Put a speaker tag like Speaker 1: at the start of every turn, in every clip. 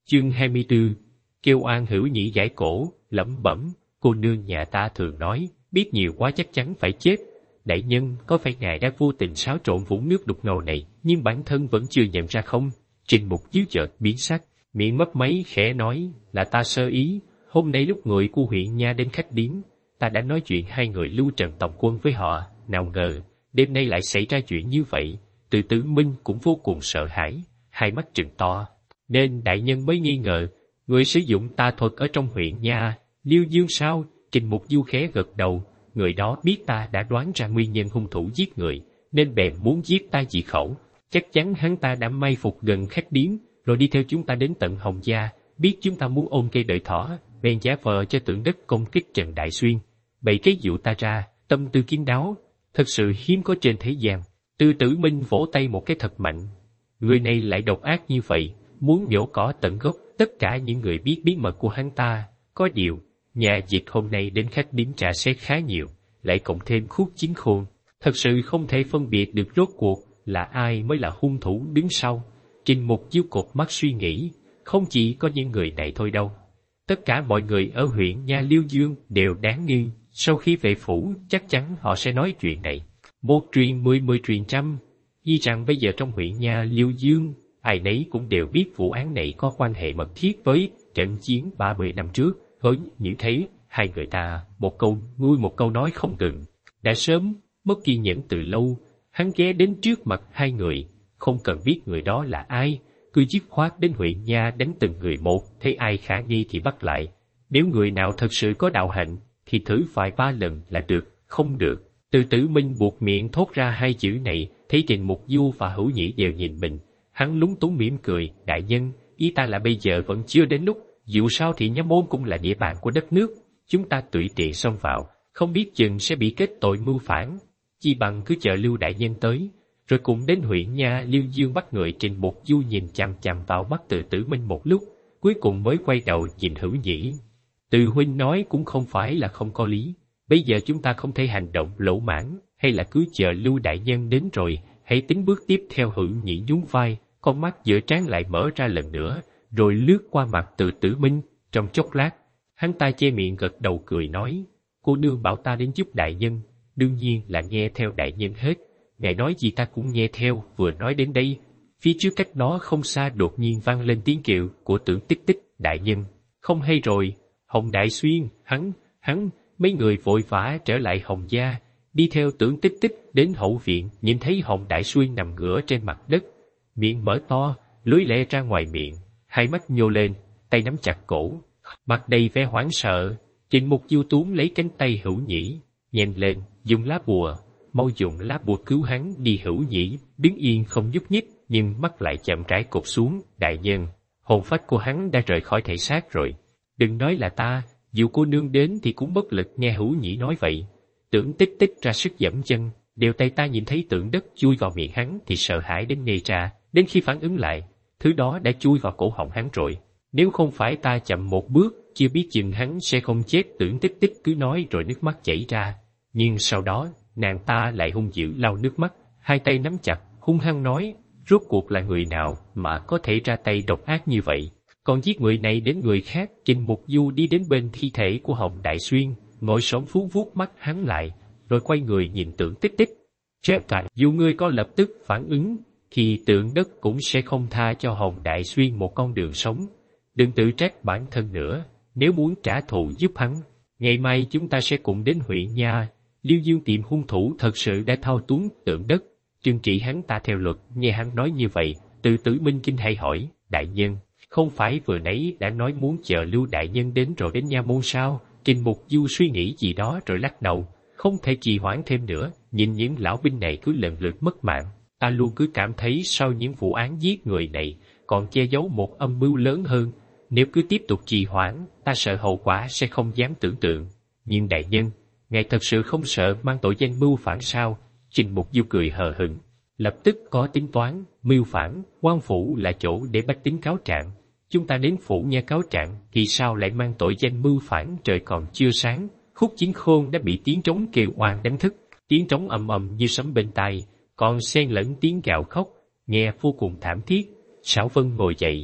Speaker 1: Chương 24. Kêu oan Hữu Nhĩ gãi cổ, lẩm bẩm, cô nương nhà ta thường nói, biết nhiều quá chắc chắn phải chết. Đại nhân, có phải ngài đã vô tình xáo trộn vũng nước đục ngầu này, nhưng bản thân vẫn chưa nhận ra không? Trình Mục Chiếu chợt biến sắc, miệng mấp máy khẽ nói, là ta sơ ý. Hôm nay lúc người của huyện nha đến khách điếm, ta đã nói chuyện hai người Lưu Trần tổng quân với họ, nào ngờ đêm nay lại xảy ra chuyện như vậy. Từ Tử Minh cũng vô cùng sợ hãi, hai mắt trừng to, nên đại nhân mới nghi ngờ người sử dụng tà thuật ở trong huyện nha. Liêu Dương sao? Trình Mục Du khẽ gật đầu, người đó biết ta đã đoán ra nguyên nhân hung thủ giết người, nên bèn muốn giết ta diệt khẩu. Chắc chắn hắn ta đã may phục gần khách điếm, rồi đi theo chúng ta đến tận Hồng Gia, biết chúng ta muốn ôm cây đợi thỏ, bèn giả vờ cho Tưởng Đất công kích Trần Đại Xuyên, bày cái dụ ta ra. Tâm tư kín đáo, thật sự hiếm có trên thế gian. Từ Tử Minh vỗ tay một cái thật mạnh. Người này lại độc ác như vậy, muốn nhổ cỏ tận gốc tất cả những người biết bí mật của hắn ta. Có điều, nhà dịch hôm nay đến khách điếm trà xét khá nhiều, lại cộng thêm Khúc Chính Khôn, thật sự không thể phân biệt được rốt cuộc là ai mới là hung thủ đứng sau. Trình Mục Chiếu cột mắt suy nghĩ, không chỉ có những người này thôi đâu. Tất cả mọi người ở huyện nha Liêu Dương đều đáng nghi, sau khi về phủ chắc chắn họ sẽ nói chuyện này. Một truyền 10, 10 truyền trăm, vì rằng bây giờ trong huyện nha Liêu Dương, ai nấy cũng đều biết vụ án này có quan hệ mật thiết với trận chiến 30 năm trước. Hỡi như thế, hai người ta một câu nuôi một câu nói không ngừng. Đã sớm mất kiên nhẫn từ lâu, hắn ghé đến trước mặt hai người, không cần biết người đó là ai, cứ dứt khoát đến huyện nha đánh từng người một, thấy ai khả nghi thì bắt lại. Nếu người nào thật sự có đạo hạnh, thì thử vài ba lần là được, không được. Từ Tử Minh buộc miệng thốt ra hai chữ này, thấy Trình Mục Du và Hữu Nhĩ đều nhìn mình. Hắn lúng túng mỉm cười, đại nhân, ý ta là bây giờ vẫn chưa đến lúc, dù sao thì Nha Môn cũng là địa bàn của đất nước, chúng ta tùy tiện xông vào, không biết chừng sẽ bị kết tội mưu phản. Chi bằng cứ chờ Lưu đại nhân tới, rồi cùng đến huyện nha Liêu Dương bắt người. Trình Mục Du nhìn chằm chằm vào mắt Từ Tử Minh một lúc, cuối cùng mới quay đầu nhìn Hữu Nhĩ. Từ huynh nói cũng không phải là không có lý, bây giờ chúng ta không thể hành động lỗ mãng, hay là cứ chờ Lưu đại nhân đến rồi, hãy tính bước tiếp theo. Hữu Nhĩ nhún vai, con mắt giữa trán lại mở ra lần nữa, rồi lướt qua mặt Từ Tử Minh. Trong chốc lát, hắn ta che miệng gật đầu cười nói, cô nương bảo ta đến giúp đại nhân, đương nhiên là nghe theo đại nhân hết. Ngài nói gì ta cũng nghe theo. Vừa nói đến đây, phía trước cách đó không xa đột nhiên vang lên tiếng kêu của Tưởng Tích Tích. Đại nhân, không hay rồi, Hồng Đại Xuyên, hắn, mấy người vội vã trở lại Hồng Gia, đi theo Tưởng Tích Tích đến hậu viện, nhìn thấy Hồng Đại Xuyên nằm ngửa trên mặt đất, miệng mở to, lưỡi lẹ ra ngoài miệng, hai mắt nhô lên, tay nắm chặt cổ, mặt đầy vẻ hoảng sợ. Trình Mục Du túm lấy cánh tay Hữu Nhĩ, nhanh lên, dùng lá bùa, mau dùng lá bùa cứu hắn đi. Hữu Nhĩ đứng yên không nhúc nhích, nhưng mắt lại chậm rãi cụp xuống. Đại nhân, hồn phách của hắn đã rời khỏi thể xác rồi. Đừng nói là ta, dù cô nương đến thì cũng bất lực. Nghe Hữu Nhĩ nói vậy, Tưởng Tích Tích ra sức giẫm chân, đều tay ta nhìn thấy Tưởng Đất chui vào miệng hắn thì sợ hãi đến nê ra, đến khi phản ứng lại, thứ đó đã chui vào cổ họng hắn rồi. Nếu không phải ta chậm một bước, chưa biết chừng hắn sẽ không chết. Tưởng Tích Tích cứ nói rồi nước mắt chảy ra, nhưng sau đó nàng ta lại hung dữ lau nước mắt, hai tay nắm chặt, hung hăng nói, rốt cuộc là người nào mà có thể ra tay độc ác như vậy, còn giết người này đến người khác. Trình Mục Du đi đến bên thi thể của Hồng Đại Xuyên, ngồi xổm xuống vuốt mắt hắn lại, rồi quay người nhìn Tưởng Tích Tích. Chết cả, dù ngươi có lập tức phản ứng, thì Tưởng Đất cũng sẽ không tha cho Hồng Đại Xuyên một con đường sống. Đừng tự trách bản thân nữa, nếu muốn trả thù giúp hắn, ngày mai chúng ta sẽ cùng đến huyện nha Liêu Dương tìm hung thủ thật sự đã thao túng Tưởng Đất, trừng trị hắn ta theo luật. Nghe hắn nói như vậy, Từ Tử Minh kinh hãi hỏi, đại nhân, không phải vừa nãy đã nói muốn chờ Lưu đại nhân đến rồi đến Nha Môn sao? Trình Mục Du suy nghĩ gì đó rồi lắc đầu, không thể trì hoãn thêm nữa. Nhìn những lão binh này cứ lần lượt mất mạng, ta luôn cứ cảm thấy sau những vụ án giết người này còn che giấu một âm mưu lớn hơn. Nếu cứ tiếp tục trì hoãn, ta sợ hậu quả sẽ không dám tưởng tượng. Nhưng đại nhân, ngài thật sự không sợ mang tội danh mưu phản sao? Trình Mục Du cười hờ hững, lập tức có tính toán. Mưu phản, quan phủ là chỗ để bách tính cáo trạng, chúng ta đến phủ nha cáo trạng thì sao lại mang tội danh mưu phản? Trời còn chưa sáng, Khúc Chính Khôn đã bị tiếng trống kêu oan đánh thức. Tiếng trống ầm ầm như sấm bên tai, còn xen lẫn tiếng gào khóc, nghe vô cùng thảm thiết. Sảo Vân ngồi dậy,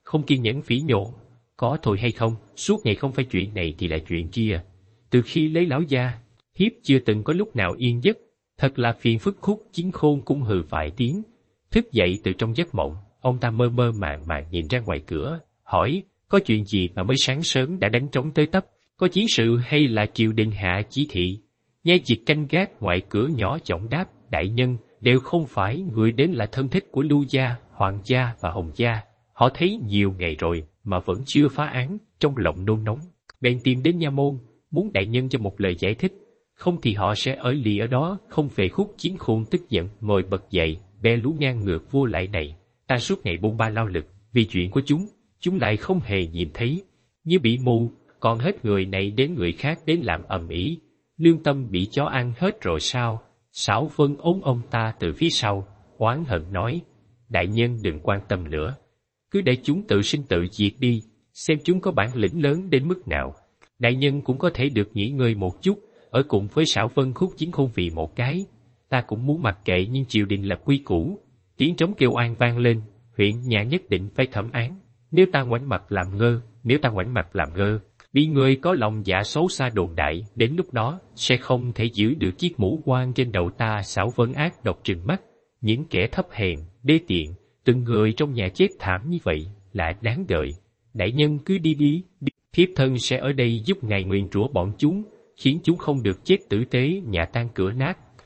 Speaker 1: không kiên nhẫn phỉ nhổ. Có thôi hay không, suốt ngày không phải chuyện này thì là chuyện kia. Từ khi lấy lão gia, Hiếp chưa từng có lúc nào yên giấc, thật là phiền phức. Khúc Chiến Khôn cũng hừ vài tiếng. Thức dậy từ trong giấc mộng, ông ta mơ mơ màng màng nhìn ra ngoài cửa, hỏi, có chuyện gì mà mới sáng sớm đã đánh trống tới tấp, có chiến sự hay là triều đình hạ chỉ thị? Nhai Dịch canh gác ngoài cửa nhỏ giọng đáp, đại nhân, đều không phải người đến là thân thích của Lưu gia, Hoàng gia và Hồng gia. Họ thấy nhiều ngày rồi mà vẫn chưa phá án, trong lòng nôn nóng, bèn tìm đến nha môn, muốn đại nhân cho một lời giải thích, không thì họ sẽ ở lì ở đó không về. Khúc Chiến Khôn tức giận ngồi bật dậy, bè lũ ngang ngược vô lại này, ta suốt ngày bôn ba lao lực, vì chuyện của chúng lại không hề nhìn thấy, như bị mù, còn hết người này đến người khác đến làm ầm ĩ, lương tâm bị chó ăn hết rồi sao? Sảo Vân ôm ông ta từ phía sau, oán hận nói, đại nhân đừng quan tâm nữa, cứ để chúng tự sinh tự diệt đi, xem chúng có bản lĩnh lớn đến mức nào. Đại nhân cũng có thể được nghỉ ngơi một chút, ở cùng với Sảo Vân. Khúc Chiến Khôn vì một cái, ta cũng muốn mặc kệ, nhưng triều đình lập quy củ. Tiếng trống kêu oan vang lên, huyện nhà nhất định phải thẩm án. Nếu ta ngoảnh mặt làm ngơ, bị người có lòng dạ xấu xa đồn đại, đến lúc đó sẽ không thể giữ được chiếc mũ quan trên đầu ta. Sảo Vân ác độc trừng mắt, những kẻ thấp hèn, đê tiện, từng người trong nhà chết thảm như vậy là đáng đợi. Đại nhân cứ đi. Thiếp thân sẽ ở đây giúp ngài nguyền rủa bọn chúng, khiến chúng không được chết tử tế, nhà tan cửa nát.